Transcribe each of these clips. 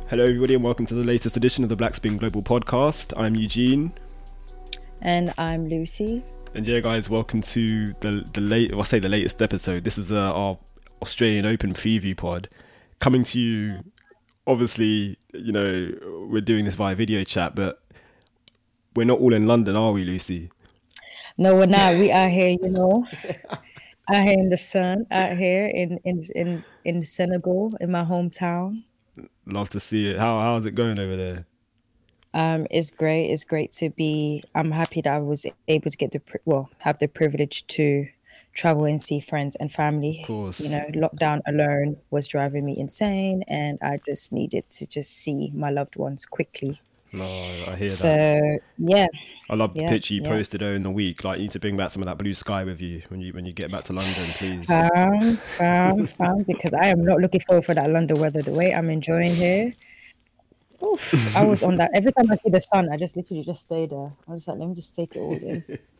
Hello, everybody, and welcome to the latest edition of the Black Spin Global Podcast. I'm Eugene, and I'm Lucy. And yeah, guys, welcome to the latest episode. This is our Australian Open preview pod, coming to you. Obviously, you know, we're doing this via video chat, but we're not all in London, are we, Lucy? No, we're not. We are here, you know, out here in the sun, out here in Senegal, in my hometown. Love to see it. How's it going over there? It's great. It's great to be. I'm happy that I was able to have the privilege to travel and see friends and family. Of course. You know, lockdown alone was driving me insane, and I just needed to just see my loved ones quickly. No, I hear that. So yeah, I love the picture you posted in the week. Like, you need to bring back some of that blue sky with you when you get back to London, please. Found, because I am not looking forward for that London weather. The way I'm enjoying here. Oof, I was on that. Every time I see the sun, I just literally just stay there. I was like, let me just take it all in.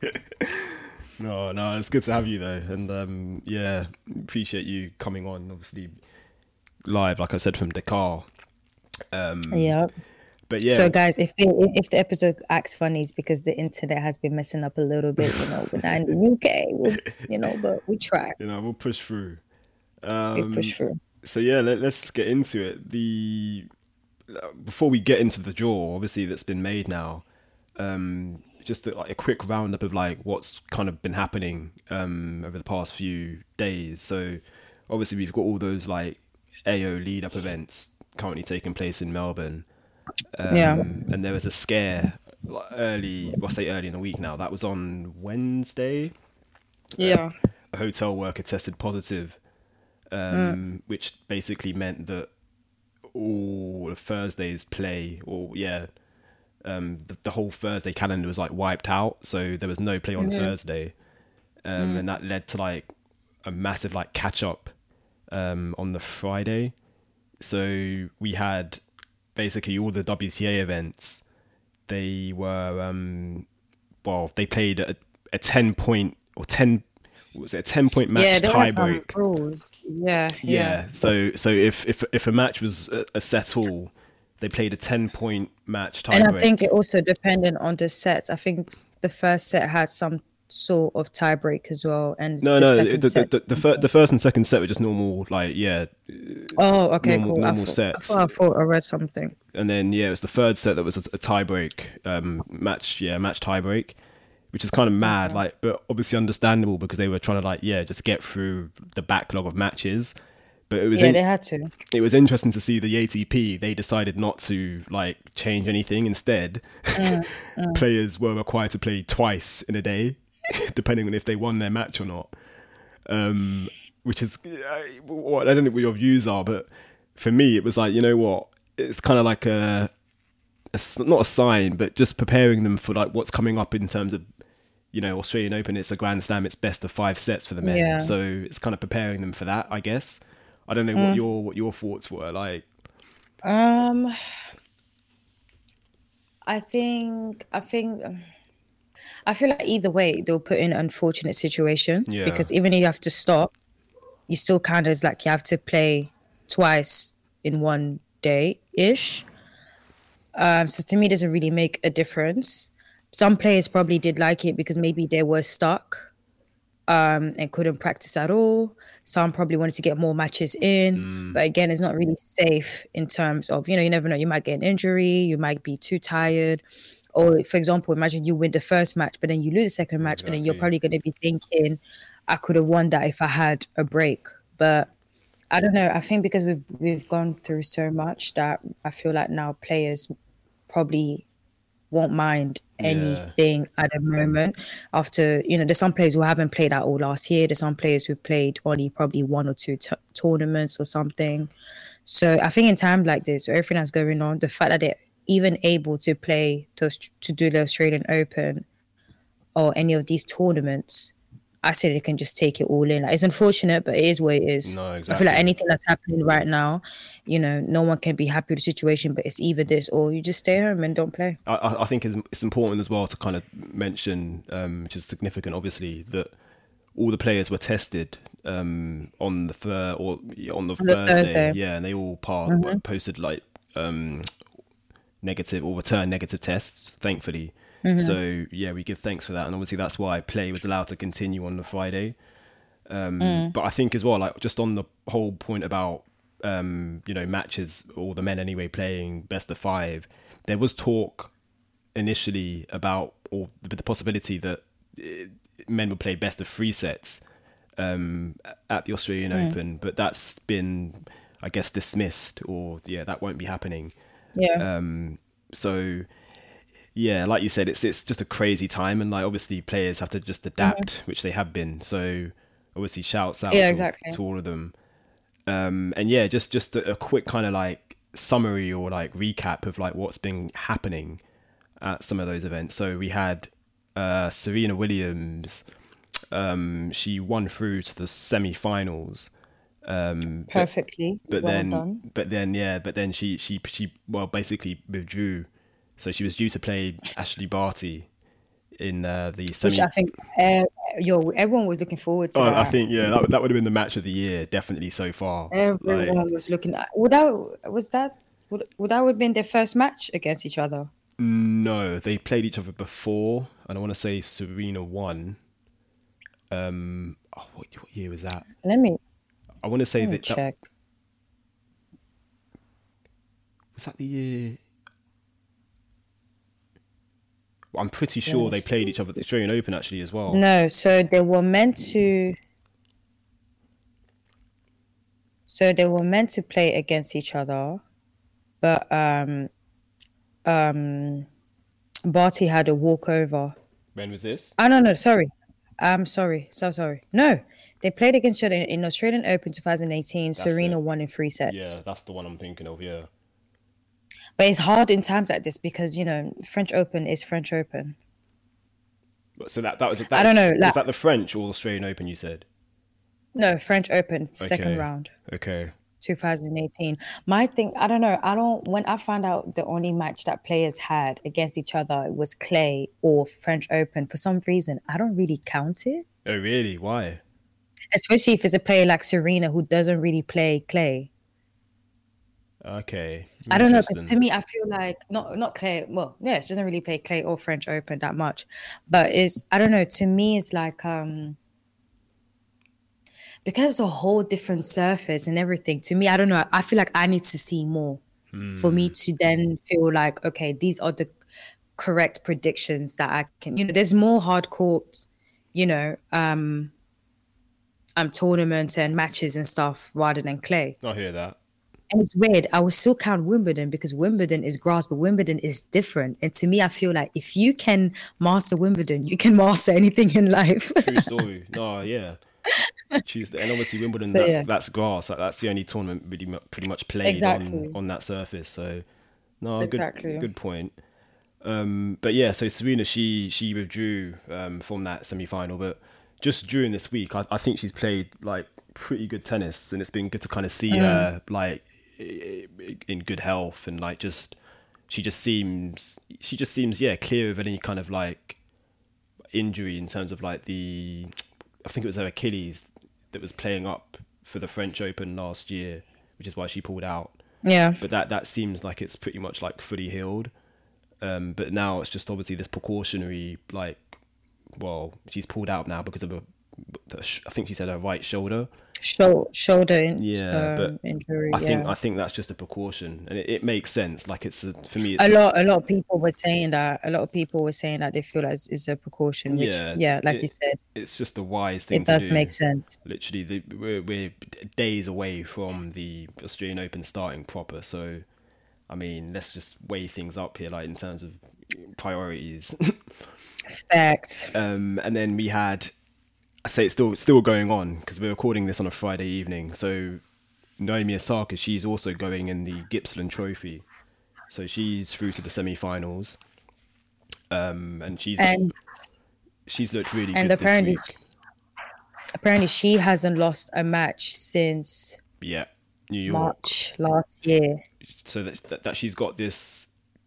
No, it's good to have you though, and appreciate you coming on. Obviously, live, like I said, from Dakar. Yeah. But yeah. So guys, if the episode acts funny, it's because the internet has been messing up a little bit. You know, we're not in the UK. But we try. You know, we'll push through. We push through. So yeah, let's get into it. Before we get into the draw, obviously that's been made now. Just a quick roundup of like what's kind of been happening over the past few days. So obviously we've got all those like AO lead up events currently taking place in Melbourne. And there was a scare early in the week now. That was on Wednesday. Yeah. A hotel worker tested positive, which basically meant that all of Thursday's play, the whole Thursday calendar was like wiped out. So there was no play on Thursday. And that led to like a massive like catch up on the Friday. So we had basically all the WTA events. They were they played a 10-point or 10 match tiebreak. Yeah. So if a match was a set all, they played a 10-point match tiebreak. And I think it also depended on the sets. I think the first set had some sort of tiebreak as well, and the first and second set were just normal, Oh, okay, normal, cool. Normal sets. I thought I read something. And then it was the third set that was a tiebreak match tiebreak, which is kind of mad, but obviously understandable because they were trying to just get through the backlog of matches. But it was they had to. It was interesting to see the ATP. They decided not to change anything. Instead, players were required to play twice in a day, depending on if they won their match or not. Which is I don't know what your views are, but for me, it was like, you know what? It's kind of like not a sign, but just preparing them for what's coming up in terms of, Australian Open. It's a Grand Slam. It's best of 5 sets for the men. Yeah. So it's kind of preparing them for that, I guess. I don't know what your thoughts were like. I feel like either way they'll put in an unfortunate situation because even if you have to stop, you still kind of you have to play twice in one day ish. So to me, it doesn't really make a difference. Some players probably did like it because maybe they were stuck and couldn't practice at all. Some probably wanted to get more matches in, but again, it's not really safe in terms of, you never know, you might get an injury, you might be too tired. Or for example, imagine you win the first match, but then you lose the second match, and then you're probably going to be thinking, I could have won that if I had a break. But I don't know. I think because we've gone through so much that I feel like now players probably won't mind anything at the moment. After, there's some players who haven't played at all last year. There's some players who played only probably 1 or 2 tournaments or something. So I think in time like this, where everything that's going on, the fact that they're even able to play to do the Australian Open or any of these tournaments, I say they can just take it all in. It's unfortunate, but it is what it is. No, exactly. I feel like anything that's happening right now, no one can be happy with the situation, but it's either this or you just stay home and don't play. I think it's important as well to kind of mention, which is significant, obviously, that all the players were tested on the Thursday. Yeah, and they all posted negative or return negative tests, thankfully. So yeah, we give thanks for that, and obviously that's why play was allowed to continue on the Friday. But I think as well, like just on the whole point about matches, or the men anyway, playing best of 5, there was talk initially about, or the possibility that men would play best of 3 sets at the Australian Open, but that's been, I guess, dismissed, or that won't be happening. So yeah, like you said, it's just a crazy time, and like obviously players have to just adapt, which they have been. So obviously shouts out to all of them. And yeah, just a quick kind of like summary or like recap of like what's been happening at some of those events. So we had Serena Williams. She won through to the semi-finals. Perfectly. But well then she basically withdrew. So she was due to play Ashley Barty in the semi. Which I think everyone was looking forward to. I think that would have been the match of the year, definitely so far. Everyone was looking at. Would that have been their first match against each other? No, they played each other before, and I want to say Serena won. What year was that? I want to say that. Check. Was that the year? I'm pretty sure they played each other at the Australian Open actually as well. No, so they were meant to. So they were meant to play against each other, but Barty had a walkover. When was this? Oh no, sorry. I'm sorry. So sorry. No, they played against each other in Australian Open 2018. Serena won in 3 sets. Yeah, that's the one I'm thinking of. Yeah. But it's hard in times like this because, French Open is French Open. So that was... I don't know. Was that the French or Australian Open you said? No, French Open, second round. Okay. 2018. My thing, I don't know. When I found out the only match that players had against each other was clay or French Open, for some reason, I don't really count it. Oh, really? Why? Especially if it's a player like Serena who doesn't really play clay. Okay. I don't know, because to me, I feel like not clay. Well, yeah, she doesn't really play clay or French Open that much, but I don't know. To me, it's like because it's a whole different surface and everything. To me, I don't know. I feel like I need to see more for me to then feel like, okay, these are the correct predictions that I can. There's more hard court, tournaments and matches and stuff rather than clay. I hear that. And it's weird. I would still count Wimbledon because Wimbledon is grass, but Wimbledon is different. And to me, I feel like if you can master Wimbledon, you can master anything in life. True story. No, yeah. Tuesday, and obviously Wimbledon, that's grass. That's the only tournament really pretty much played on that surface. So, no, good point. But yeah, so Serena, she withdrew from that semi-final, but just during this week, I think she's played like pretty good tennis, and it's been good to kind of see her like in good health, and like she just seems clear of any kind of like injury in terms of like I think it was her Achilles that was playing up for the French Open last year, which is why she pulled out. Yeah. But that seems like it's pretty much like fully healed. But now it's just obviously this precautionary, like, well, she's pulled out now because of I think she said her right shoulder. Shoulder injury. I think that's just a precaution, and it makes sense. Like for me, a lot of people were saying that. A lot of people were saying that they feel like it's a precaution. Which, you said, it's just a wise thing. It does make sense. Literally, we're days away from the Australian Open starting proper. So, I mean, let's just weigh things up here, like in terms of priorities. Facts. And then we had. I say it's still going on because we're recording this on a Friday evening. So Naomi Osaka, she's also going in the Gippsland Trophy. So she's through to the semi-finals. And she's looked really good this week. Apparently she hasn't lost a match since New York. March last year. So that she's got this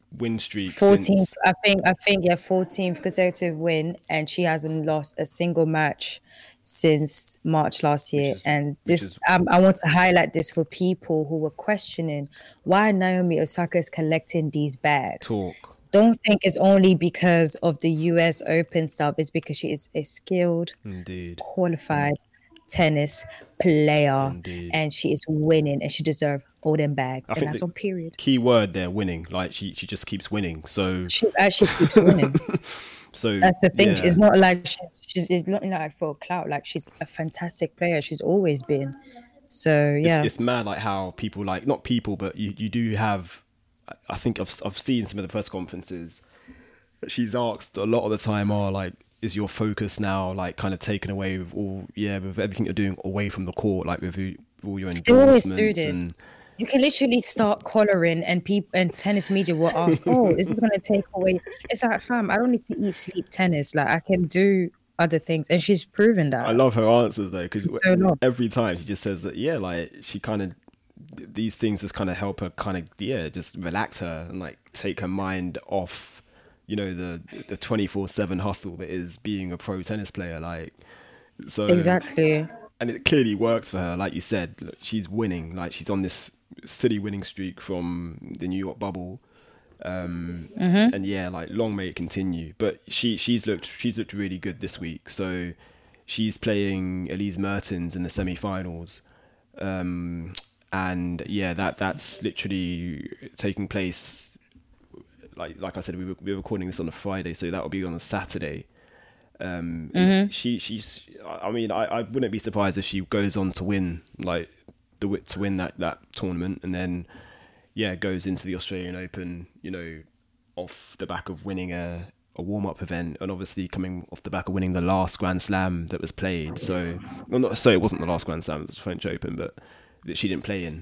win streak 14th, since, I think, yeah, 14th consecutive win, and she hasn't lost a single match since March last which year. is And which this, is I want to highlight this for people who were questioning why Naomi Osaka is collecting these bags. talk. Don't think it's only because of the US Open stuff. It's because she is a skilled, Indeed, qualified tennis player, indeed. and she is winning, and she deserves all them bags, I and think that's the on period. key word there, winning. Like she just keeps winning. So She actually keeps winning. so That's the thing. yeah, It's not like it's not like for clout. Like she's a fantastic player. She's always been. So yeah, it's mad like how people, like, not people, but you do have. I think I've seen some of the press conferences that she's asked a lot of the time are like, is your focus now like kind of taken away with with everything you're doing away from the court, like with all your they always do endorsements this. and You can literally start collaring, and people and tennis media will ask, "Oh, is this going to take away?" It's like, fam, I don't need to eat, sleep tennis. Like I can do other things, and she's proven I that love her answers though, for because so long. every time she just says that, yeah, like she kind of, these things just kind of help her kind of, yeah, just relax her and like take her mind off, the 24/7 hustle that is being a pro tennis player. Like, so, Exactly. and it clearly works for her. Like you said, look, she's winning. Like she's on this silly winning streak from the New York bubble. And yeah, like long may it continue. But she's looked really good this week. So she's playing Elise Mertens in the semi-finals. And yeah, that's literally taking place. Like I said, we're recording this on a Friday, so that will be on a Saturday. She's. I mean, I wouldn't be surprised if she goes on to win that tournament, and then goes into the Australian Open. Off the back of winning a warm up event, and obviously coming off the back of winning the last Grand Slam that was played. So, well, not so it wasn't the last Grand Slam; it was the French Open, but that she didn't play in.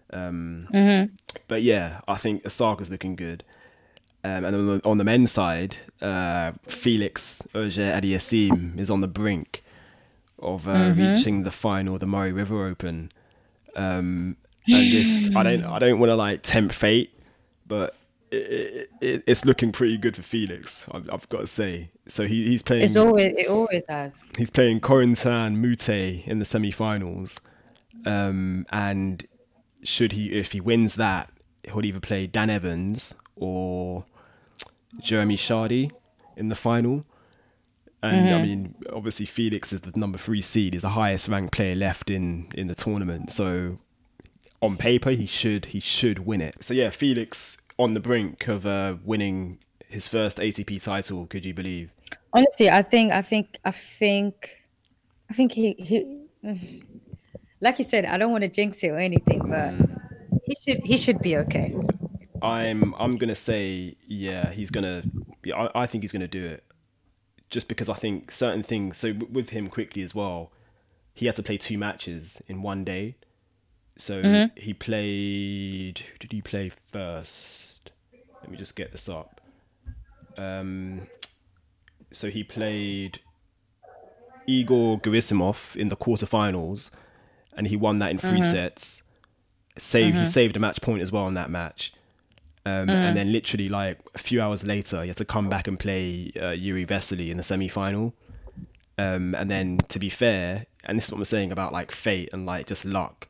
But yeah, I think Osaka's looking good. And on the men's side, Felix Auger-Aliassime is on the brink of reaching the final of the Murray River Open. And this, I don't want to like tempt fate, but it's looking pretty good for Felix. I've got to say. So he's playing. It always has. He's playing Corentin Moutet in the semi-finals, and if he wins that, he'll either play Dan Evans or Jeremy Chardy in the final. And I mean, obviously Felix is the number 3 seed, is the highest ranked player left in the tournament. So on paper, he should win it. So yeah, Felix on the brink of winning his first ATP title. Could you believe? Honestly, I think he like you said, I don't want to jinx it or anything, but he should be okay. I'm gonna say, yeah, he's gonna. Yeah, I think he's gonna do it, just because I think certain things. So with him quickly as well, he had to play 2 matches in one day. So he played. Who did he play first? Let me just get this up. So he played Igor Gerasimov in the quarterfinals, and he won that in 3 sets. He saved a match point as well in that match. And then literally like a few hours later, he had to come back and play Yuri Vesely in the semi-final. And then, to be fair, and this is what I'm saying about like fate and like just luck,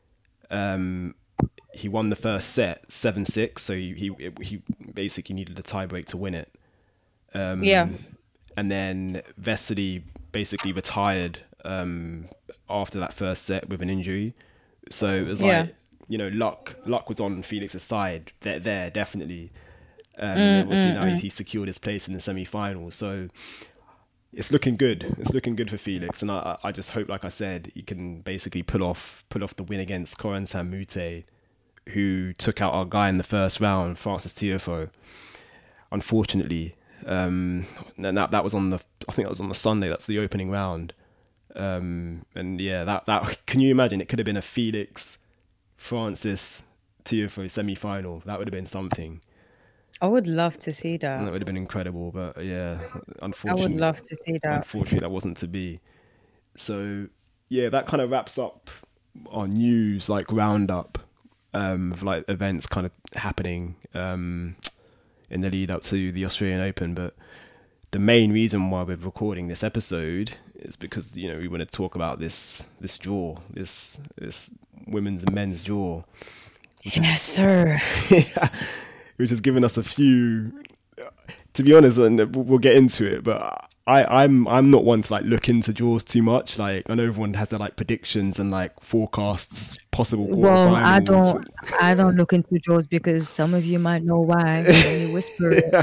he won the first set 7-6, so he basically needed a tiebreak to win it. And then Vesely basically retired after that first set with an injury. So it was like, luck was on Felix's side there definitely. And obviously now he secured his place in the semi-finals. So it's looking good. It's looking good for Felix, and I just hope, like I said, he can basically pull off the win against Corentin Moutet, who took out our guy in the first round, Francis Tiafoe. Unfortunately, and that was I think that was on the Sunday. That's the opening round. And yeah, that can you imagine? It could have been a Felix Francis Tiafoe semi-final. That would have been something. I would love to see that. That would have been incredible, but yeah, unfortunately, I would love to see that. Unfortunately, that wasn't to be. So yeah, that kind of wraps up our news like roundup of like events kind of happening. in the lead up to the Australian Open. But the main reason why we're recording this episode is because, you know, we want to talk about this draw, this women's and men's draw. Yes, sir. Which has given us a few, to be honest, and we'll get into it, but I'm not one to like look into draws too much. Like, I know everyone has their like predictions and like forecasts, possible quarterfinals. Well, I don't look into draws because some of you might know why. When you whisper it,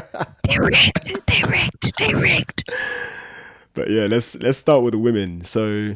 they rigged. But yeah, let's start with the women. So,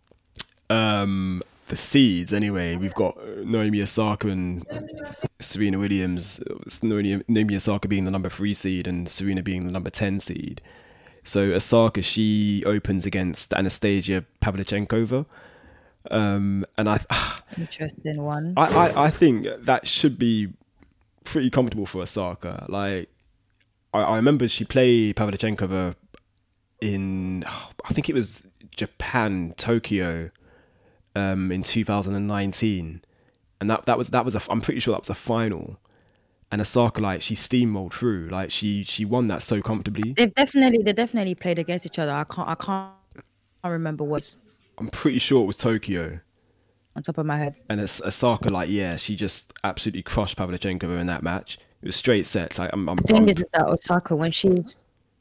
the seeds anyway. We've got Naomi Osaka and Serena Williams. Naomi Osaka being the number 3 seed and Serena being the number 10 seed. So Osaka, she opens against Anastasia Pavlyuchenkova. And interesting one. I think that should be pretty comfortable for Osaka. Like, I remember she played Pavlyuchenkova in, I think it was Japan, Tokyo, in 2019. And that was I'm pretty sure that was a final. And Osaka, like, she steamrolled through. Like, she won that so comfortably. They definitely played against each other. I can't remember what. I'm pretty sure it was Tokyo. On top of my head. And Osaka, like, yeah, she just absolutely crushed Pavlyuchenkova in that match. It was straight sets. The thing is that Osaka, when she's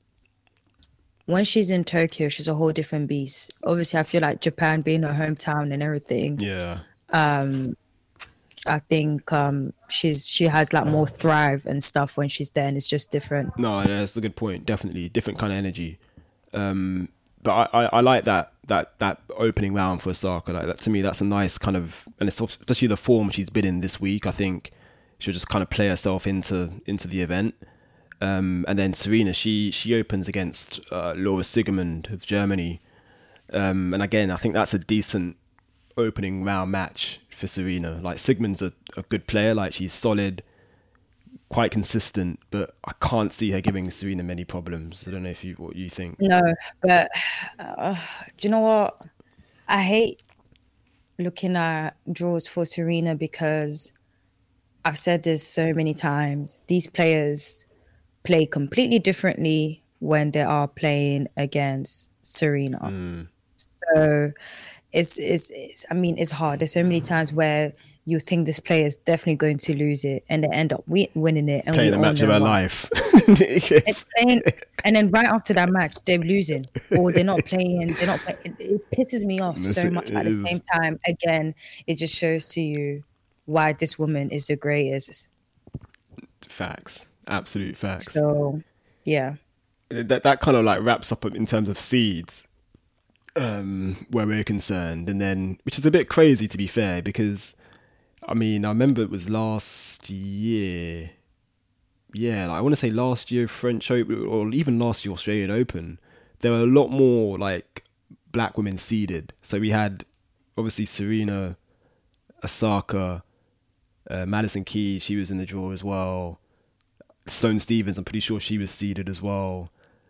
in Tokyo, she's a whole different beast. Obviously, I feel like Japan being her hometown and everything. Yeah. I think she has like more thrive and stuff when she's there, and it's just different. No, that's a good point. Definitely different kind of energy. But I like that opening round for Osaka. Like, that, to me, that's a nice kind of, and it's especially the form she's been in this week. I think she'll just kind of play herself into the event. And then Serena, she opens against Laura Siegemund of Germany. And again, I think that's a decent opening round match for Serena. Like, Siegemund's a good player. Like, she's solid, quite consistent, but I can't see her giving Serena many problems. I don't know what you think. No, but do you know what? I hate looking at draws for Serena because I've said this so many times. These players play completely differently when they are playing against Serena. So it's hard. There's so many times where you think this player is definitely going to lose it, and they end up winning it. And playing the match of her life. It's playing, and then right after that match, they're losing, or they're not playing. It pisses me off so much. At the same time, again, it just shows to you why this woman is the greatest. Facts, absolute facts. So, yeah, that kind of like wraps up in terms of seeds. Where we're concerned, and then, which is a bit crazy to be fair, because I mean, I remember it was last year, like, I want to say last year French Open, or even last year Australian Open, there were a lot more like black women seeded. So we had obviously Serena, Osaka, Madison Keys, she was in the draw as well. Sloane Stephens, I'm pretty sure she was seeded as well.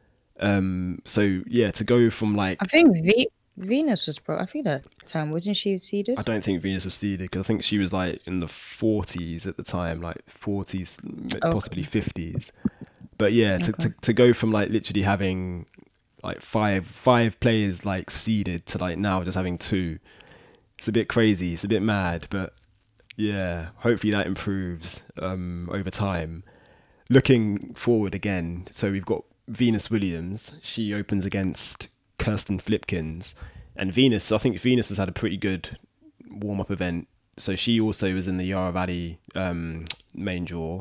So yeah, to go from like, I think Venus was I think that time, wasn't she seeded? I don't think Venus was seeded, because I think she was like in the 40s at the time, like 40s, possibly 50s. But yeah, to go from like literally having like five players like seeded to like now just having 2, it's a bit crazy, it's a bit mad. But yeah, hopefully that improves over time. Looking forward again, so we've got Venus Williams. She opens against Kirsten Flipkins, and I think Venus has had a pretty good warm-up event. So she also was in the Yara Valley main draw.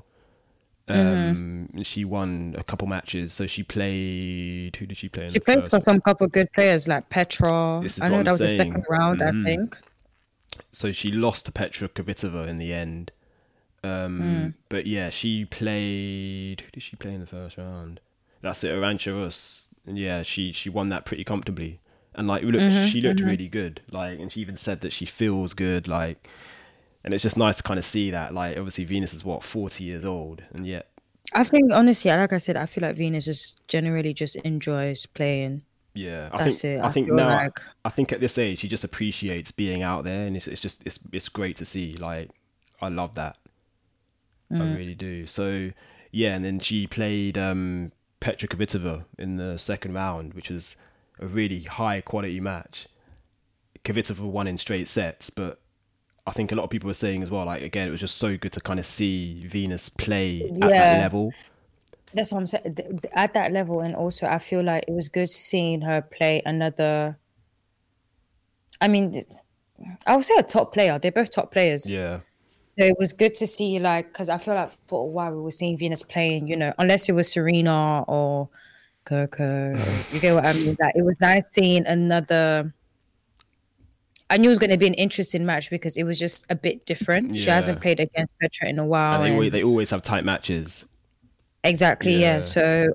She won a couple matches. So she played. Who did she play? She played for some couple good players like Petra. I know that was the second round, I think. So she lost to Petra Kvitova in the end. But yeah, she played. Who did she play in the first round? That's it, Arantxa Rus. And yeah, she won that pretty comfortably. And like, she looked really good. Like, and she even said that she feels good. Like, and it's just nice to kind of see that. Like, obviously Venus is 40 years old, and yet. I think honestly, like I said, I feel like Venus just generally just enjoys playing. Yeah, I think now, I think at this age, she just appreciates being out there, and it's great to see. Like, I love that. I really do. So Yeah, and then she played Petra Kvitova in the second round, which was a really high quality match. Kvitova won in straight sets, but I think a lot of people were saying as well, like, again, it was just so good to kind of see Venus play at that level. That's what I'm saying, at that level. And also, I feel like it was good seeing her play another. I mean, I would say a top player. They're both top players. Yeah. So it was good to see, like, because I feel like for a while we were seeing Venus playing, you know, unless it was Serena or Coco, you get what I mean? Like, it was nice seeing another. I knew it was going to be an interesting match because it was just a bit different. She hasn't played against Petra in a while. And they always have tight matches. Exactly, yeah. So,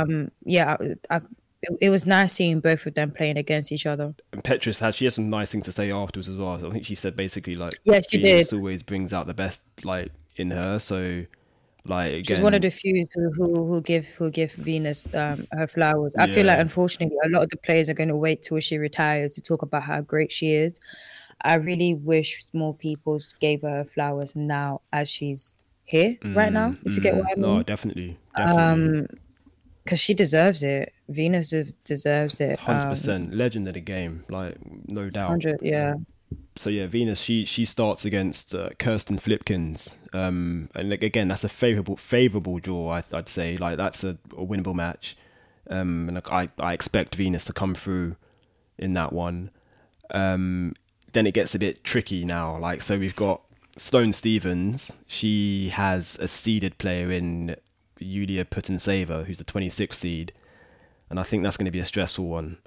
it was nice seeing both of them playing against each other. And Petra she has some nice things to say afterwards as well. So I think she said basically, like, she Venus did. Always brings out the best, like, in her. So, like, again, she's one of the few who give Venus her flowers. I feel like, unfortunately, a lot of the players are going to wait till she retires to talk about how great she is. I really wish more people gave her flowers now as she's here right now, if you get what I mean. No, definitely. Because she deserves it. Venus deserves it. 100%. Legend of the game, like, no doubt. 100, yeah. So yeah, Venus, she starts against Kirsten Flipkins, and like, again, that's a favorable draw. I'd say, like, that's a winnable match, and like, I expect Venus to come through in that one. Then it gets a bit tricky now. Like, so we've got Sloane Stephens. She has a seeded player in Yulia Putintseva, who's the 26th seed, and I think that's going to be a stressful one.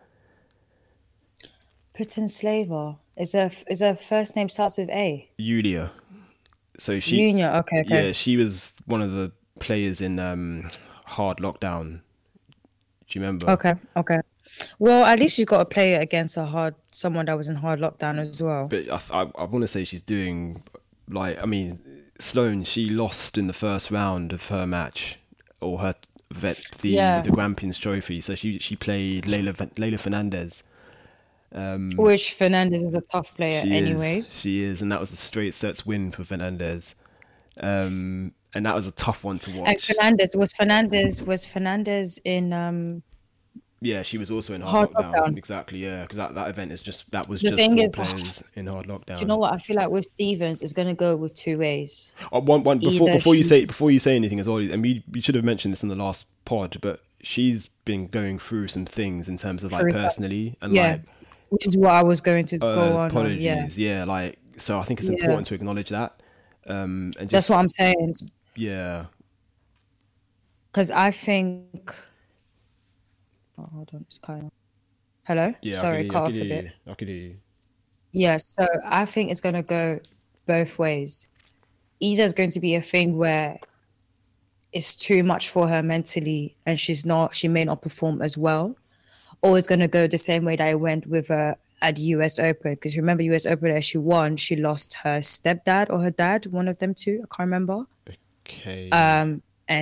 Putintseva is her first name starts with A. Yulia. So she. Yulia, okay. Yeah, she was one of the players in Hard Lockdown. Do you remember? Okay. Well, at least she's got to play against someone that was in Hard Lockdown as well. But I want to say she's doing, like, I mean, Sloane, she lost in the first round of her match, or the Grampians Trophy. So she played Leylah Fernandez. Which Fernandez is a tough player anyways. She is, and that was a straight sets win for Fernandez. And that was a tough one to watch. And was Fernandez in yeah, she was also in Hard Lockdown. Exactly, yeah, because that event was just four players in Hard Lockdown. Do you know what? I feel like with Stephens, it's going to go with two ways. Before you say anything as well, and we should have mentioned this in the last pod, but she's been going through some things in terms of, like, personally, and like, which is what I was going to go on. Apologies, like, so I think it's important to acknowledge that. And just, that's what I'm saying. Yeah. Because I think. Oh, hold on, it's kind of. Hello? Yeah, sorry, cut off a bit. I could hear you. Yeah, so I think it's going to go both ways. Either it's going to be a thing where it's too much for her mentally and she may not perform as well, or it's going to go the same way that it went with her at the US Open. Because remember, US Open, as she won, she lost her stepdad or her dad, one of them two, I can't remember. Okay. And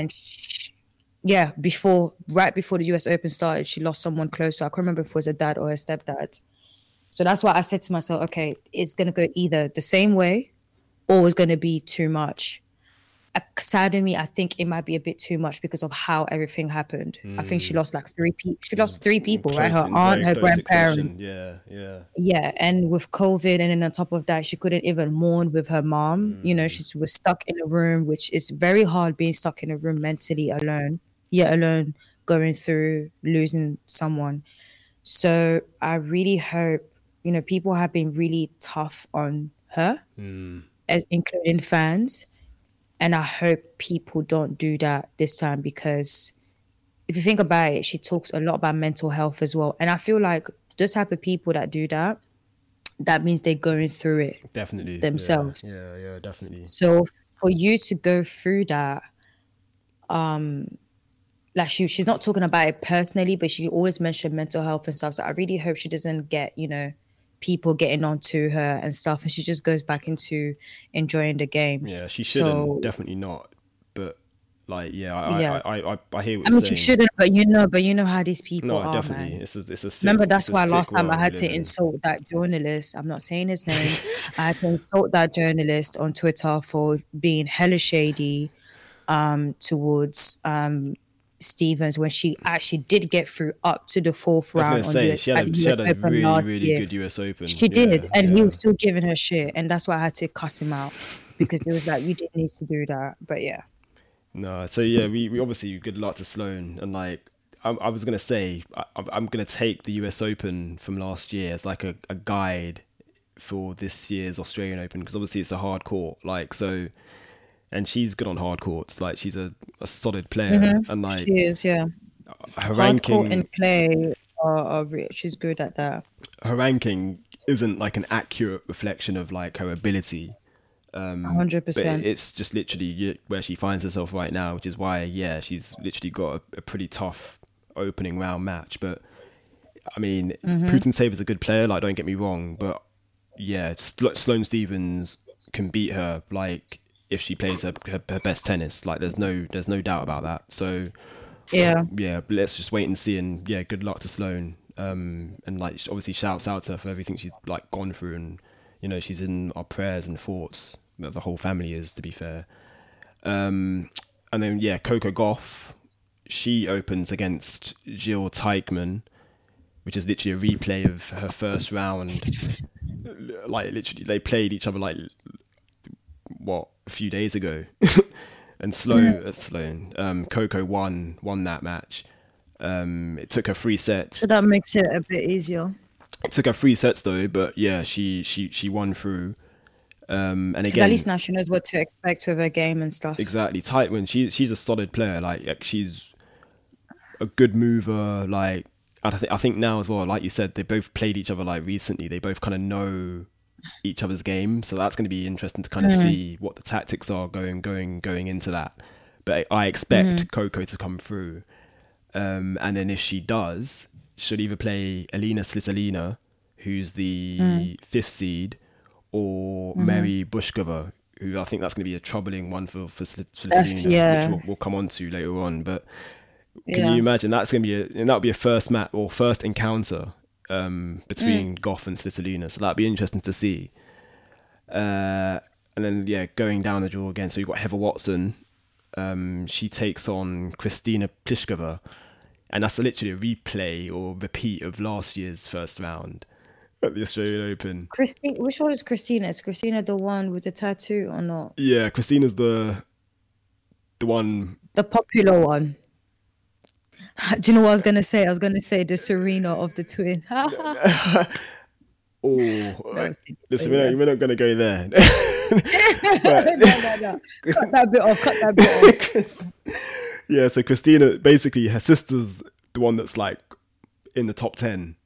right before the US Open started, she lost someone close. So I can't remember if it was her dad or her stepdad. So that's why I said to myself, okay, it's going to go either the same way or it's going to be too much. Sadly, me, I think it might be a bit too much because of how everything happened. I think she lost like three people. She lost three people, right? Her aunt, her grandparents. Yeah. And with COVID, and then on top of that, she couldn't even mourn with her mom. You know, she was stuck in a room, which is very hard being stuck in a room mentally alone, yet alone going through losing someone. So I really hope, you know, people have been really tough on her, as including fans. And I hope people don't do that this time, because if you think about it, she talks a lot about mental health as well. And I feel like those type of people that do that, that means they're going through it definitely themselves. Yeah, definitely. So for you to go through that, like she's not talking about it personally, but she always mentioned mental health and stuff. So I really hope she doesn't get, you know, people getting onto her and stuff, and she just goes back into enjoying the game. Yeah, she shouldn't, definitely not. But like, I hear what you're saying. I mean, she shouldn't, but you know how these people are, definitely. man. It's a sick, remember, that's why last time I had to insult that journalist. I'm not saying his name. I had to insult that journalist on Twitter for being hella shady. towards Stevens when she actually did get through up to the fourth I was round gonna say she at the had US a Open really last really year. good US Open. She did, and he was still giving her shit, and that's why I had to cuss him out because it was like, you didn't need to do that. But yeah. No, so yeah, we obviously good luck to Sloane, and like I was gonna say, I'm gonna take the US Open from last year as like a guide for this year's Australian Open, because obviously it's a hard court, like, so, and she's good on hard courts, like she's a solid player, and like She is, yeah. her Hard court ranking and clay she's good at that. her ranking isn't like an accurate reflection of like her ability. But 100%. it's just literally where she finds herself right now, which is why, yeah, she's literally got a pretty tough opening round match. But I mean, Putintseva a good player, like, don't get me wrong, but yeah, Sloane Stevens can beat her, like, if she plays her best tennis. Like, there's no doubt about that. So Yeah. Let's just wait and see. And yeah, good luck to Sloane. And like, obviously, shouts out to her for everything she's like gone through, and you know, she's in our prayers and thoughts. The whole family is, to be fair. And then yeah, Coco Gauff, she opens against Jill Teichmann, which is literally a replay of her first round. Like, literally, they played each other like a few days ago, and Coco won that match. It took her 3 sets. So that makes it a bit easier. It took her 3 sets though, but yeah, she won through. And again, at least now she knows what to expect with her game and stuff. Exactly, Teichmann, she's a solid player. Like she's a good mover. Like I think now as well, like you said, they both played each other like recently. They both kind of know each other's game, so that's going to be interesting to kind of see what the tactics are going into that. But I expect Coco to come through, and then if she does, she'll either play Elina Svitolina, who's the 5th seed, or Mary Bushkova, who I think that's going to be a troubling one for Svitolina, which we'll come on to later on. But can you imagine that's going to be that'll be a first match or first encounter between Gauff and Svitolina, so that'd be interesting to see. And then going down the draw again, so you've got Heather Watson. She takes on Kristina Pliskova, and that's literally a replay or repeat of last year's first round at the Australian Open. Which one is Kristina? Is Kristina the one with the tattoo or not? Yeah, Christina's the one. The popular one. Do you know what I was going to say? I was going to say the Serena of the twins. Listen, we're not going to go there. No. Cut that bit off. Yeah, so Kristina, basically, her sister's the one that's like in the top 10.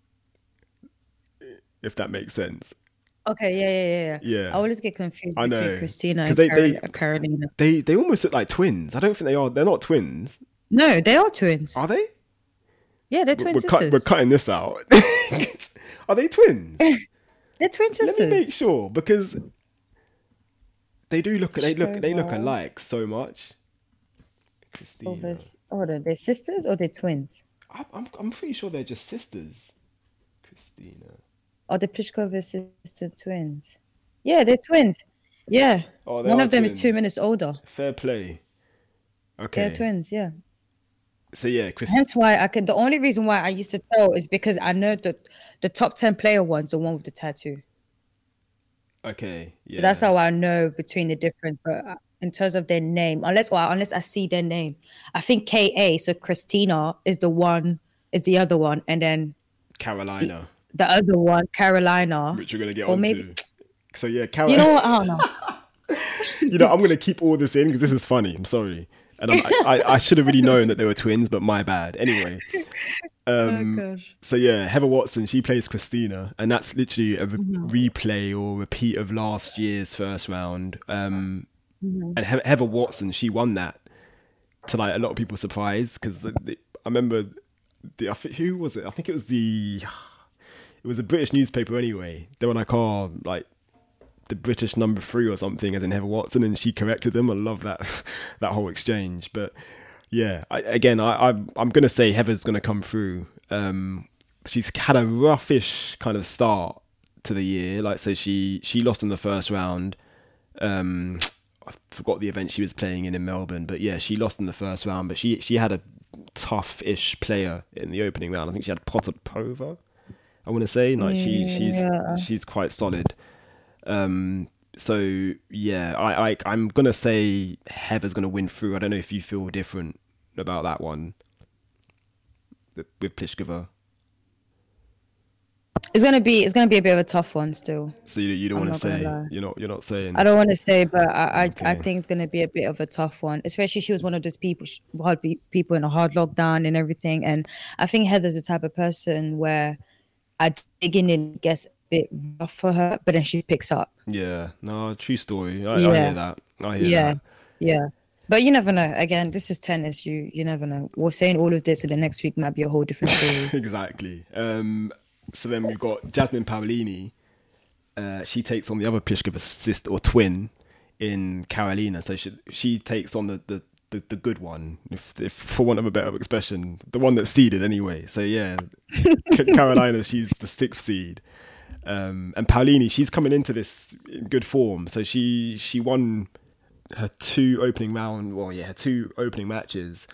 If that makes sense. Okay, yeah. I always get confused between Kristina and Carolina. They almost look like twins. I don't think they are. They're not twins. No, they are twins. Are they? Yeah, they're twin sisters. We're cutting this out. Are they twins? They're twin sisters. Let me make sure, because they look alike so much. Kristina. Hold on, they're sisters or they're twins? I'm pretty sure they're just sisters. Kristina. Or the Pliskova sister twins? Yeah, they're twins. Yeah. One of them is 2 minutes older. Fair play. Okay. They're twins, yeah. So yeah, hence why the only reason why I used to tell is because I know that the top 10 player one's the one with the tattoo. Okay. Yeah. So that's how I know between the different, but in terms of their name, unless I see their name, I think KA, so Kristina is the other one, and then Carolina. The other one, Carolina. Which we're going to get onto. Maybe, so yeah, Carolina. You know what? I don't know. I'm going to keep all this in because this is funny. I'm sorry. And I should have really known that they were twins, but my bad. Anyway. Oh, gosh. So yeah, Heather Watson, she plays Kristina, and that's literally a replay or repeat of last year's first round. And Heather Watson, she won that to like a lot of people's surprise, because I remember, who was it? I think it was a British newspaper anyway. They were like, like the British number 3 or something, as in Heather Watson, and she corrected them. I love that whole exchange. But yeah, I'm gonna say Heather's gonna come through. She's had a roughish kind of start to the year. Like, so she lost in the first round. I forgot the event she was playing in Melbourne, but yeah, she lost in the first round. But she had a tough-ish player in the opening round. I think she had Potapova, I want to say. Like she's quite solid. So yeah, I'm gonna say Heather's gonna win through. I don't know if you feel different about that one with Pliskova. It's gonna be a bit of a tough one still. So you don't want to say, you're not saying. I don't want to say, but I think it's gonna be a bit of a tough one. Especially she was one of those people in a hard lockdown and everything. And I think Heather's the type of person where at the beginning gets a bit rough for her, but then she picks up. Yeah, no, true story. I hear that. I hear that. Yeah. But you never know. Again, this is tennis. You never know. We're saying all of this, and the next week might be a whole different story. Exactly. So then we've got Jasmine Paolini. She takes on the other Pliskova sister or twin in Karolina. So she takes on the good one, if for want of a better expression, the one that's seeded anyway. So yeah, Carolina, she's the 6th seed. And Paolini, she's coming into this in good form. So she won her 2 opening matches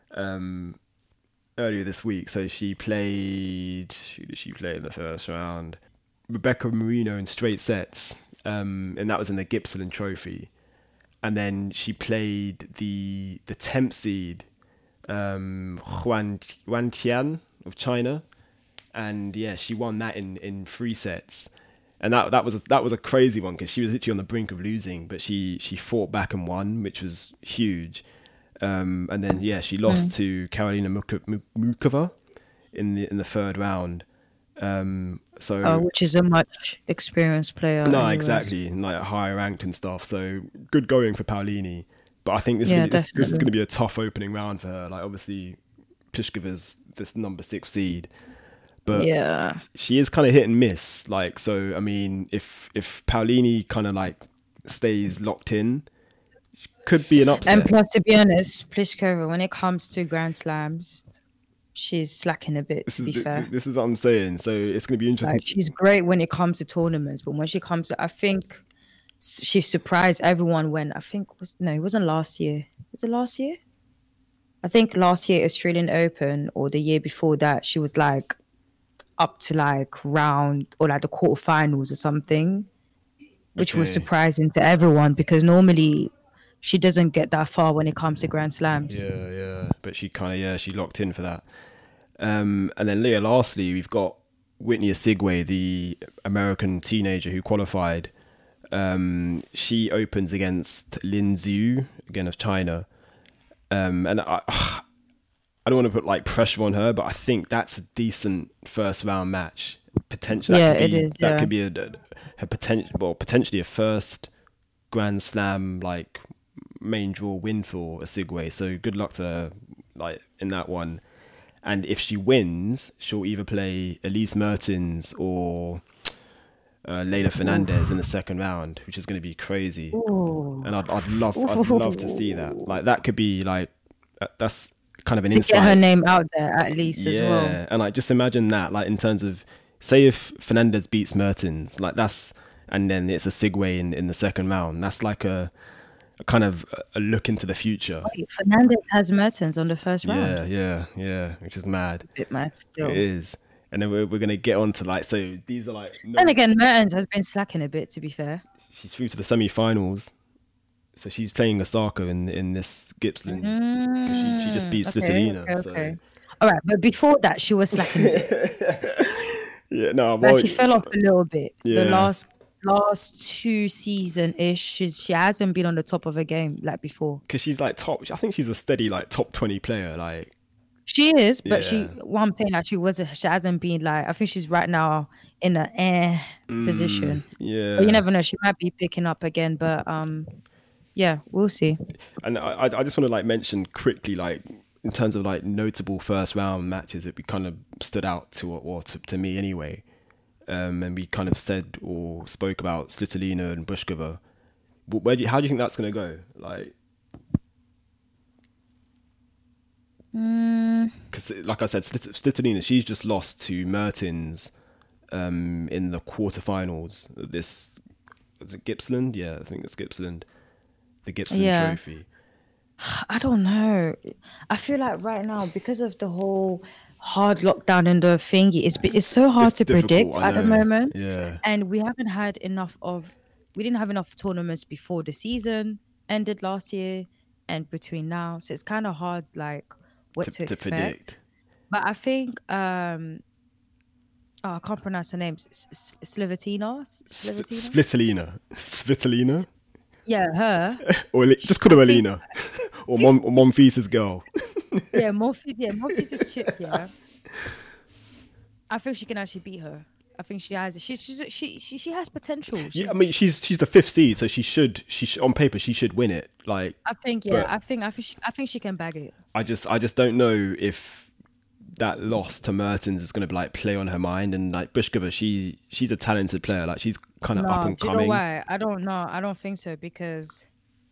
earlier this week. So she played, who did she play in the first round? Rebecca Marino in straight sets, and that was in the Gippsland Trophy. And then she played the 10th seed, Huan Tian of China, and yeah, she won that in 3 sets. And that was a crazy one because she was literally on the brink of losing, but she fought back and won, which was huge. And then yeah, she lost to Karolina Mukova in the 3rd round. Which is a much experienced player. No, anyways. Exactly, like higher ranked and stuff. So good going for Paolini, but I think this is going to be a tough opening round for her. Like obviously, Pliskova's this number 6 seed, but yeah, she is kind of hit and miss. Like so, I mean, if Paolini kind of like stays locked in, could be an upset. And plus, to be honest, Pliskova, when it comes to Grand Slams, she's slacking a bit, to be fair. This is what I'm saying. So it's going to be interesting. Like, she's great when it comes to tournaments, but when she comes to, I think she surprised everyone when, it wasn't last year. Was it last year? I think last year, Australian Open, or the year before that, she was like up to like round or like the quarterfinals or something, which was surprising to everyone because normally she doesn't get that far when it comes to Grand Slams. Yeah. But she she locked in for that. And then Leah, lastly, we've got Whitney Osigwe, the American teenager who qualified. She opens against Lin Zhu, again of China. And I don't want to put like pressure on her, but I think that's a decent first round match. Potentially, that could be potentially a first Grand Slam like main draw win for Osigwe. So good luck to her, like in that one. And if she wins, she'll either play Elise Mertens or Leylah Fernandez in the 2nd round, which is going to be crazy. Ooh. And I'd love to see that. Like that could be like that's kind of an insight. To get her name out there at least as well. Yeah, and like just imagine that, like in terms of say if Fernandez beats Mertens, like that's, and then it's Osigwe in the 2nd round. That's like a kind of a look into the future. Wait, Fernandez has Mertens on the 1st round. Yeah, which is mad. It's a bit mad still. It is. And then we're going to get on to like, so these are like... And again, Mertens has been slacking a bit, to be fair. She's through to the semi-finals. So she's playing Osaka in this Gippsland. She just beat Svitolina. Okay. All right, but before that, she was slacking a bit. Yeah, no. Well, she fell off a little bit. Yeah. The last 2 season-ish, she hasn't been on the top of her game like before. Because she's like top... I think she's a steady like top 20 player, like... She is, but what I'm saying, like, she hasn't been like, I think she's right now in a position. Yeah. But you never know, she might be picking up again, but yeah, we'll see. And I just want to like mention quickly, like in terms of like notable first round matches that we kind of stood out to me anyway. And we kind of said or spoke about Svitolina and Pliskova. How do you think that's going to go? Like, because like I said, Svitolina, she's just lost to Mertens in the quarterfinals of this, is it Gippsland? Yeah, I think it's Gippsland. the Gibson Yeah. Trophy. I don't know. I feel like right now, because of the whole hard lockdown and the thingy, it's so hard It's to difficult, predict I at the know. moment. Yeah. And we didn't have enough tournaments before the season ended last year and between now. So it's kind of hard, like, what to To expect. predict. But I think, oh, I can't pronounce her name. Slivatina? Slivatina? Svitolina. Svitolina? Yeah, her. Or just call I her think, Alina. Or Monfils' girl. Yeah, Morpheus is chick, yeah. I think she can actually beat her. I think she has. She has potential. Yeah, I She's. mean, she's the fifth seed, so she should on paper she should win it. Like, I think. Yeah. but I think she can bag it. I just don't know if that loss to Mertens is going to like play on her mind. And like Bushkova, she's a talented player. Like, she's kind of up No, and do you know coming. why? I don't know. I don't think so because,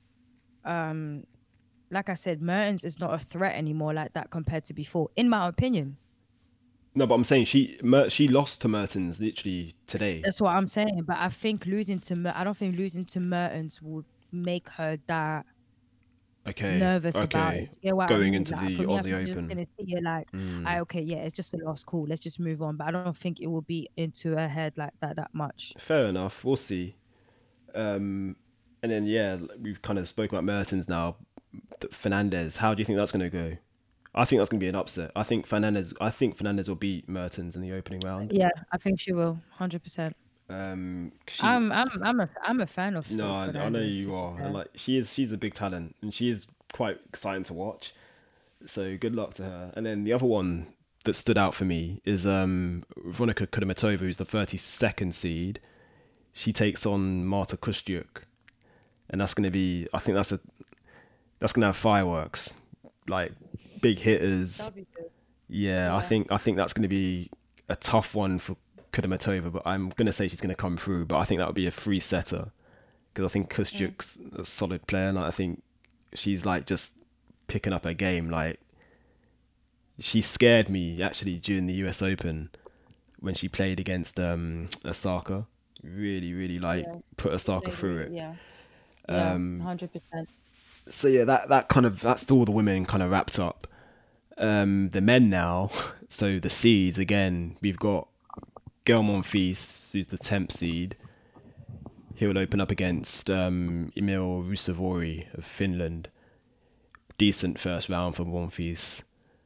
like I said, Mertens is not a threat anymore like that compared to before, in my opinion. No, but I'm saying she lost to Mertens literally today. That's what I'm saying. But I think I don't think losing to Mertens would make her that Okay, nervous about it. okay. You get what I Going mean? into Like the for me, I Aussie think she's just Open. gonna see it like, I okay, yeah, it's just a loss. Cool, let's just move on. But I don't think it will be into her head like that much. Fair enough. We'll see. And then yeah, we've kind of spoken about Mertens now. Fernandez, how do you think that's going to go? I think that's going to be an upset. I think Fernandez will beat Mertens in the opening round. Yeah, I think she will, 100%. She, I'm a fan of no, I know Fernandez. To you be are, and fair. like she's a big talent, and she is quite exciting to watch. So good luck to her. And then the other one that stood out for me is Veronika Kudermetova, who's the 32nd seed. She takes on Marta Kustyuk, and that's going to be. I think that's going to have fireworks, like big hitters. That'll be good. Yeah, Yeah. I think that's going to be a tough one for Kudermetova, but I'm going to say she's going to come through. But I think that would be a free setter because I think Kustyuk's a solid player, and I think she's like just picking up her game. Like, she scared me actually during the US Open when she played against Osaka. Really, really like Yeah. put Osaka Played through really, it. yeah. Yeah, 100%. So yeah, that's all the women kind of wrapped up. The men now, so the seeds again, we've got Gael Monfils, who's the 10th seed. He'll open up against Emil Rusevori of Finland. Decent first round for Monfils.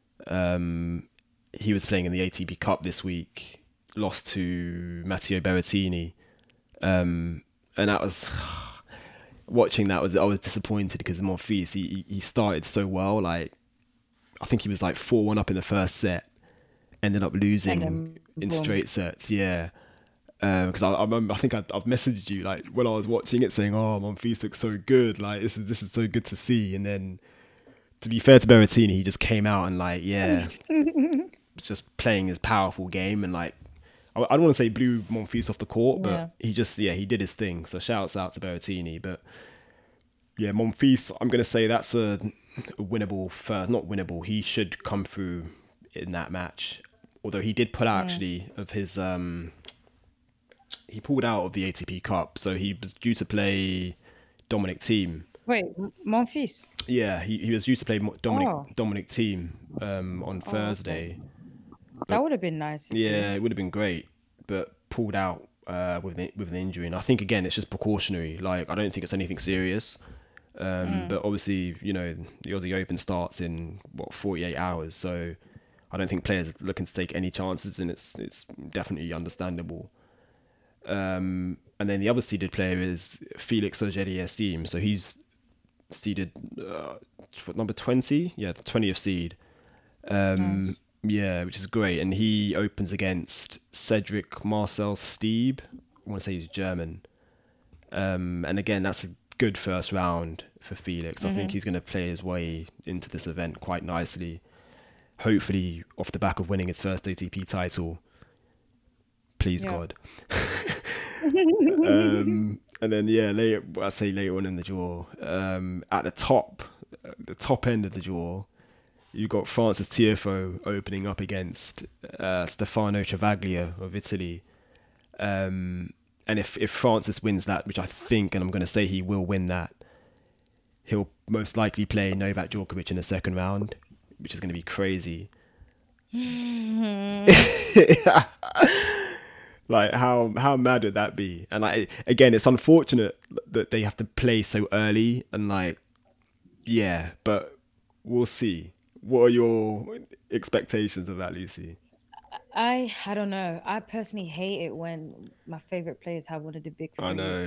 He was playing in the ATP Cup this week, lost to Matteo Berrettini, and that was watching that I was disappointed because Monfils he started so well. Like, I think he was like 4-1 up in the first set, ended up And losing then in boom. straight sets. Yeah, because I remember, I think I've messaged you like when I was watching it saying, "Oh, Monfils looks so good. Like, this is so good to see." And then, to be fair to Berrettini, he just came out and like, yeah, just playing his powerful game, and like, I don't want to say blew Monfils off the court, Yeah. but he just, yeah, he did his thing. So shouts out to Berrettini. But yeah, Monfils, I'm gonna say that's a winnable first, not winnable. He should come through in that match. Although he did pull out actually of his he pulled out of the ATP Cup, so he was due to play Dominic Thiem. Wait, Monfils. Yeah, he was due to play Oh. Dominic Thiem on Thursday. That would have been nice to see. Yeah, it would have been great, but pulled out with an injury. And I think again, it's just precautionary. Like, I don't think it's anything serious. But obviously, you know, the Aussie Open starts in 48 hours, so I don't think players are looking to take any chances, and it's definitely understandable. And then the other seeded player is Felix Auger-Aliassime, so he's seeded number 20, yeah, the 20th seed. Nice. Yeah, which is great, and he opens against Cedric Marcel Stieb. I want to say he's German. And again, that's a good first round for Felix. I think he's going to play his way into this event quite nicely. Hopefully, off the back of winning his first ATP title. Please, Yeah. God. And then, yeah, later on in the draw, at the top end of the draw, you've got Francis Tiafoe opening up against Stefano Travaglia of Italy. And if Francis wins that, which I think, and I'm going to say he will win that, he'll most likely play Novak Djokovic in the second round, which is going to be crazy. Like how mad would that be? And like again, it's unfortunate that they have to play so early, and like but we'll see. What are your expectations of that, Lucy? I don't know. I personally hate it when my favorite players have one of the big threes. I know.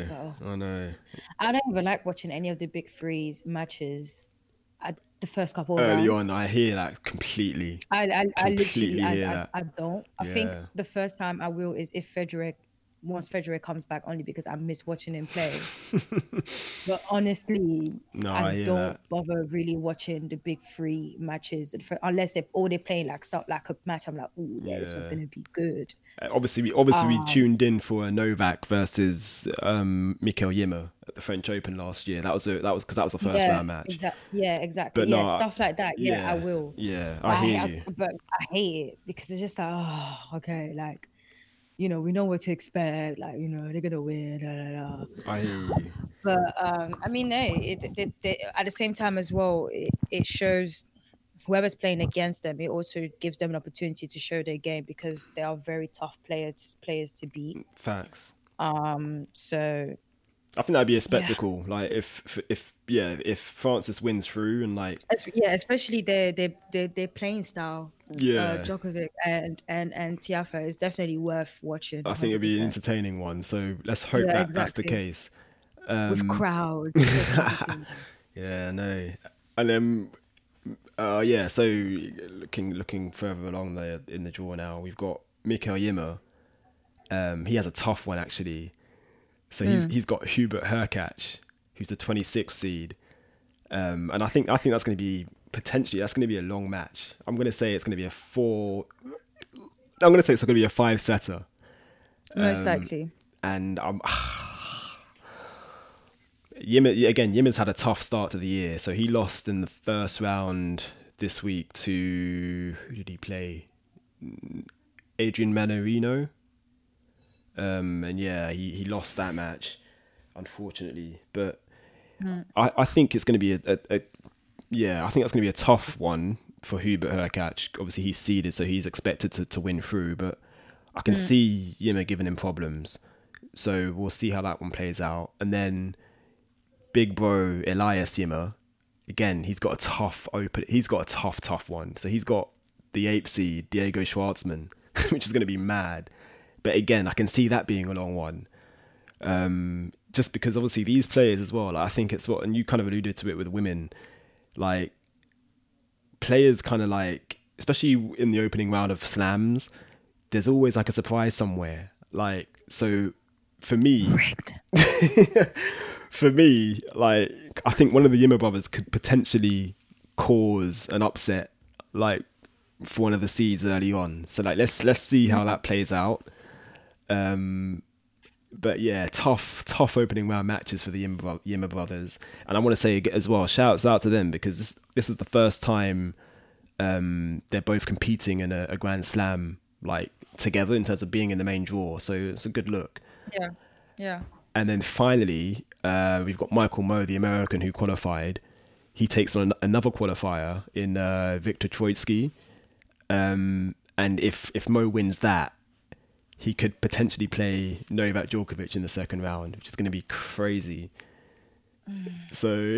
I don't even like watching any of the big threes matches at the first couple of Early rounds. on, I hear that completely. I literally hear that. I don't. I think the first time I will is if once Federer comes back, only because I miss watching him play. But honestly, I don't bother really watching the big three matches unless they're playing like a match. I'm like, oh yeah, this one's gonna be good. Obviously, we tuned in for a Novak versus Mikael Ymer at the French Open last year. That was because that was the first round match. Exactly. But no, stuff like that. Yeah, I will. Yeah, I hear you. But I hate it because it's just like, oh, okay, like, we know what to expect. Like, they're gonna win. Da, da, da. I hear you. But I mean, at the same time as well, it shows whoever's playing against them. It also gives them an opportunity to show their game because they are very tough players to beat. Facts. So I think that'd be a spectacle. Like if Francis wins through and like especially their playing style. Djokovic and Tiafoe is definitely worth watching. 100%. I think it'd be an entertaining one. So let's hope that's the case. With crowds. Yeah, no. And then so looking further along there in the draw now, we've got Mikael Ymer. He has a tough one actually. So he's got Hubert Hurkacz, who's the 26th seed. And I think that's going to be a long match. I'm going to say it's going to be I'm going to say it's going to be a 5-setter. Most likely. And Ymer's had a tough start to the year. So he lost in the first round this week to, who did he play? Adrian Manarino. And he lost that match, unfortunately. But I think it's going to be I think that's going to be a tough one for Hubert Hurkacz. Obviously, he's seeded, so he's expected to win through. But I can see Ymer giving him problems. So we'll see how that one plays out. And then big bro Elias Ymer, again, he's got a tough one. So he's got the 8th seed Diego Schwartzman, which is going to be mad. But again, I can see that being a long one. Just because obviously these players as well, like I think it's and you kind of alluded to it with women, like players kind of like, especially in the opening round of slams, there's always like a surprise somewhere. Like, so for me, like I think one of the Ymer brothers could potentially cause an upset, like for one of the seeds early on. So like, let's see how that plays out. But yeah, tough opening round matches for the Ymer brothers, and I want to say as well, shouts out to them because this is the first time they're both competing in a Grand Slam like together in terms of being in the main draw, so it's a good look. Yeah. And then finally, we've got Michael Mmoh, the American who qualified. He takes on another qualifier in Viktor Troicki, and if Mmoh wins that, he could potentially play Novak Djokovic in the second round, which is going to be crazy. So,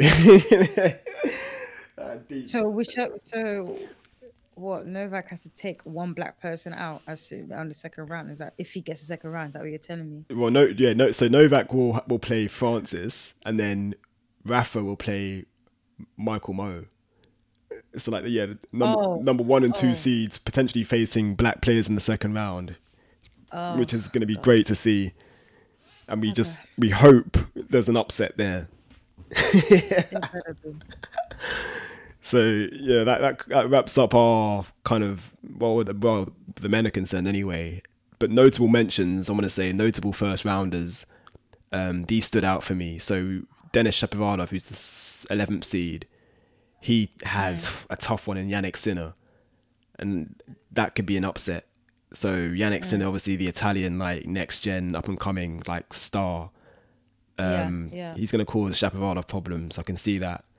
what? Novak has to take one black person out on the second round. Is that if he gets the second round? Is that what you're telling me? Well, no. So Novak will play Francis, and then Rafa will play Michael Mmoh. So like number 1 and 2 seeds potentially facing black players in the second round. Which is going to be great to see, and we hope there's an upset there. So yeah, that wraps up our kind of the men are concerned anyway. But notable mentions, I want to say notable first rounders. These stood out for me. So Denis Shapovalov, who's the 11th seed, he has a tough one in Jannik Sinner, and that could be an upset. So Jannik Sinner, obviously the Italian like next gen up and coming like star. He's going to cause Shapovalov problems. I can see that.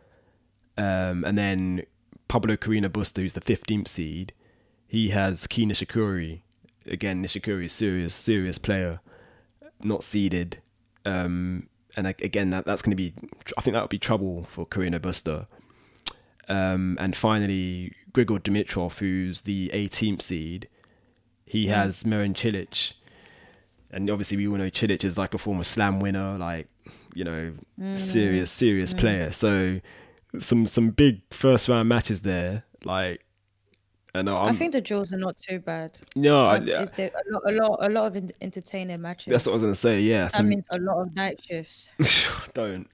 And then Pablo Carreño Busta, who's the 15th seed, he has Kei Nishikori. Again, Nishikori is serious player, not seeded. And again, that's going to be, I think that would be trouble for Carreño Busta. And finally, Grigor Dimitrov, who's the 18th seed, he has Marin Cilic. And obviously, we all know Cilic is like a former slam winner, like, you know, serious player. So some big first round matches there, like. And I think the draws are not too bad. No, is there a lot of entertaining matches. That's what I was gonna say. Yeah, that means a lot of night shifts. Don't.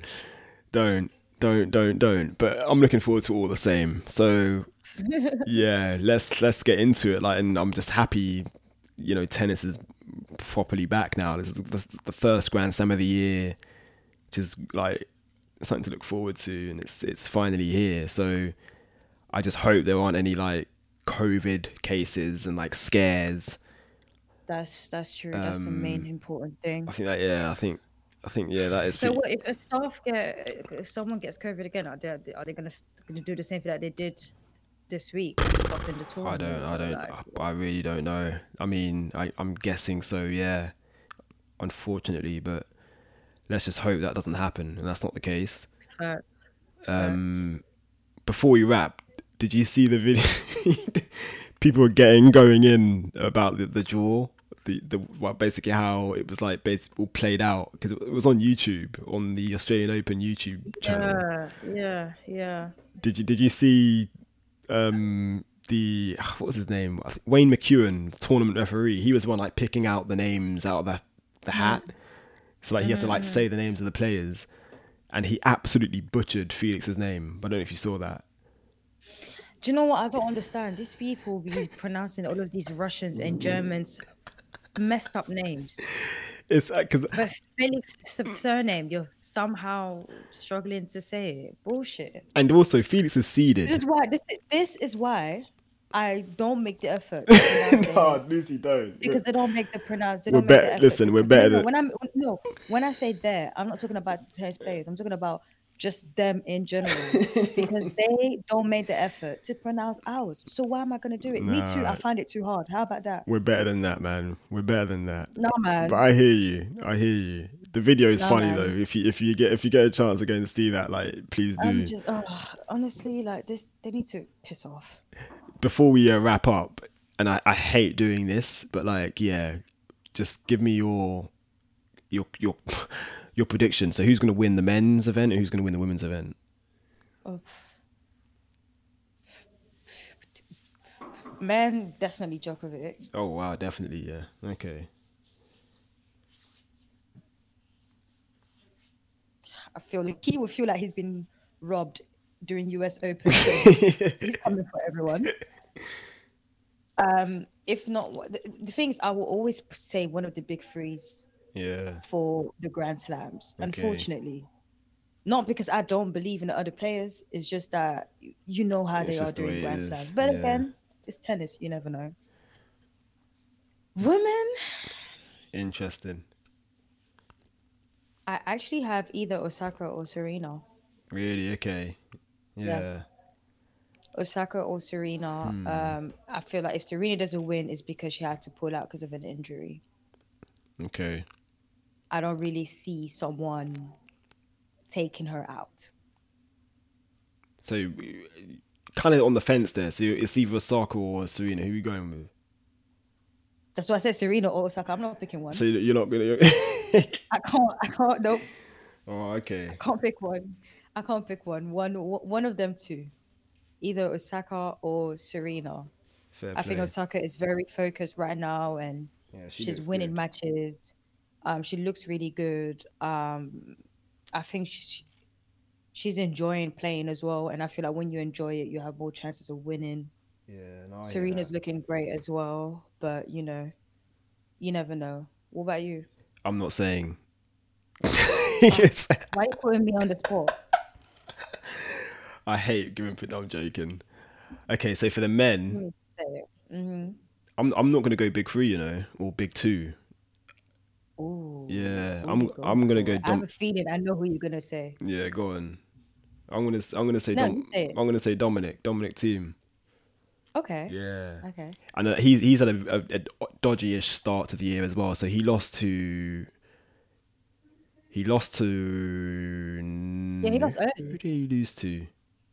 But I'm looking forward to all the same. So yeah, let's get into it. Like, and I'm just happy, you know, tennis is properly back now. This is the first Grand Slam of the year, which is like something to look forward to, and it's finally here. So I just hope there aren't any like COVID cases and like scares. That's true. That's the main important thing. I think that is. So what if someone gets COVID again? Are they gonna do the same thing that they did this week, stopping the tournament? I really don't know. I mean, I'm guessing so. Yeah, unfortunately, but let's just hope that doesn't happen, and that's not the case. Before we wrap, did you see the video? People were going in about the draw, well, basically how it was like basically all played out, because it was on YouTube, on the Australian Open YouTube channel. Yeah. Did you see what was his name? I think Wayne McEwen, tournament referee. He was the one like picking out the names out of the hat. So like he had to like say the names of the players, and he absolutely butchered Felix's name. I don't know if you saw that. Do you know what I don't understand? These people be pronouncing all of these Russians and Germans messed up names. It's because but Felix's surname, you're somehow struggling to say it. Bullshit. And also, Felix is seeded. This is why I don't make the effort. No, Lucy, don't. Because they don't make the pronounce. We're better. Listen, we're better. When I say there, I'm not talking about tennis players. I'm talking about just them in general, because they don't make the effort to pronounce ours. So why am I going to do it? Me too. I find it too hard. How about that? We're better than that, man. We're better than that. No, man. But I hear you. The video is funny though. If you get a chance again to see that, like, please do. Honestly, like this, they need to piss off. Before we wrap up, and I hate doing this, but like, yeah, just give me your prediction. So who's going to win the men's event and who's going to win the women's event? Men, definitely Djokovic. Oh, wow. Definitely. Yeah. Okay. I feel like he will feel like he's been robbed during US Open. He's coming for everyone. If not, the thing is, I will always say one of the big threes. Yeah. For the Grand Slams, unfortunately. Not because I don't believe in the other players. It's just that you know how they are doing Grand Slams. But again, it's tennis. You never know. Women. Interesting. I actually have either Osaka or Serena. Really? Okay. Yeah. Osaka or Serena. I feel like if Serena doesn't win, it's because she had to pull out because of an injury. Okay. I don't really see someone taking her out. So, kind of on the fence there. So it's either Osaka or Serena. Who are you going with? That's why I said Serena or Osaka. I'm not picking one. So you're not gonna. I can't. Nope. Oh, okay. I can't pick one. One of them two. Either Osaka or Serena. Fair I think Osaka is very focused right now, and she's winning matches. She looks really good. I think she's enjoying playing as well, and I feel like when you enjoy it, you have more chances of winning. Yeah, no, Serena's looking great as well, but you never know. What about you? I'm not saying. Yes. Why are you putting me on the spot? I hate giving. No, I'm joking. Okay, so for the men, I'm not gonna go big 3, or big 2. Ooh, yeah, I'm gonna go. I have a feeling I know who you're gonna say. Yeah, go on. I'm gonna say you say it. I'm gonna say Dominic Thiem. Okay. Yeah. Okay. And he's had a dodgy-ish start to the year as well. So he lost to. Yeah, he lost early. Who did he lose to?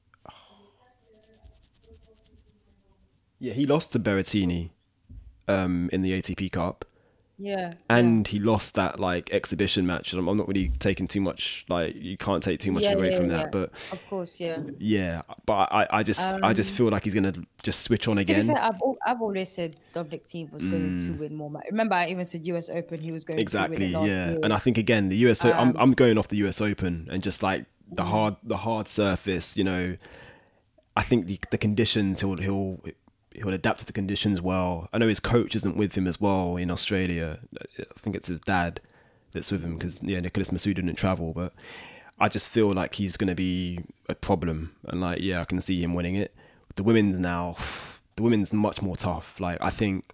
Yeah, he lost to Berrettini, in the ATP Cup. Yeah. And he lost that like exhibition match. I'm not really taking too much. Like you can't take too much away from that. But of course, yeah. Yeah, but I just feel like he's gonna just switch on again. To be fair, I've always said Dominic Thiem was going to win more. Remember, I even said US Open he was going to win it last year. And I think again the US. I'm going off the US Open and just like the hard surface. You know, I think the conditions he'll adapt to the conditions well. I know his coach isn't with him as well in Australia. I think it's his dad that's with him because Nicholas Masoud didn't travel. But I just feel like he's going to be a problem, and like I can see him winning it. The women's much more tough. Like I think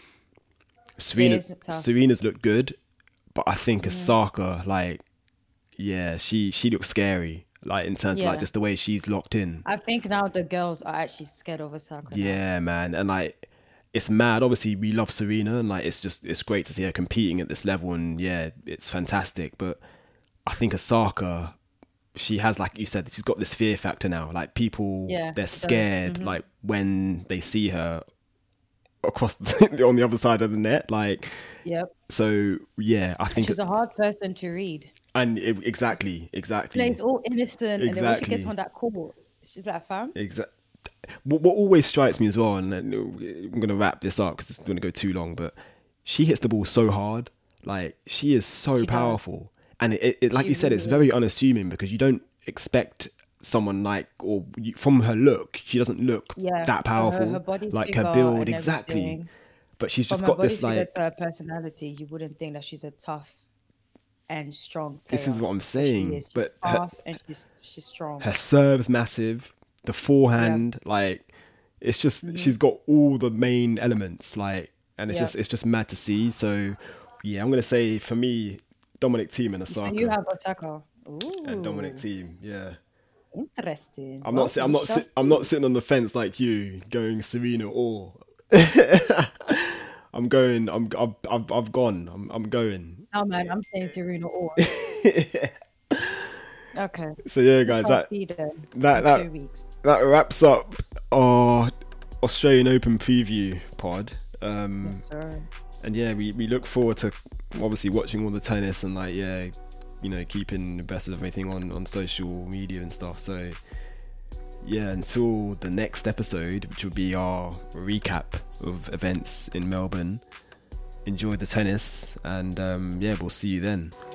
Serena's looked good, but I think Osaka, like she looks scary. Like in terms of like just the way she's locked in. I think now the girls are actually scared of Osaka. Yeah, man, and like it's mad. Obviously, we love Serena, and like it's great to see her competing at this level, and it's fantastic. But I think Osaka, she has, like you said, she's got this fear factor now. Like people, they're scared. Like when they see her across on the other side of the net, like. Yep. So I think she's a hard person to read. And exactly. Plays all innocent, and then when she gets on that court, she's like, fam. Exactly. What always strikes me as well, and I'm going to wrap this up because it's going to go too long, but she hits the ball so hard. Like, she is so powerful. And it like you said, it's very unassuming because you don't expect someone from her look, she doesn't look that powerful. Her body like her build, exactly. Everything. But she's just got this like. To her personality, you wouldn't think that she's a tough and strong player. This is what I'm saying. She's fast and she's strong. Her serve's massive. The forehand, like, it's just she's got all the main elements, like, and it's just mad to see. So, I'm gonna say for me, Dominic Thiem and Osaka. So you have Osaka. Ooh. And Dominic Thiem, yeah. Interesting. I'm not sitting on the fence like you, going Serena or. I've gone. I'm going. Oh man, I'm saying Serena or. Okay. So guys, that wraps up our Australian Open preview pod. Yes, sir. And we look forward to obviously watching all the tennis and like keeping abreast of everything on social media and stuff. So until the next episode, which will be our recap of events in Melbourne. Enjoy the tennis, and we'll see you then.